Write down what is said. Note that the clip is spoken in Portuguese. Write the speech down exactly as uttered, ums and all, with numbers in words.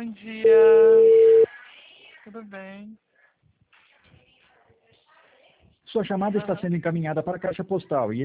Bom dia. Tudo bem? Sua chamada está Aham. sendo encaminhada para a caixa postal e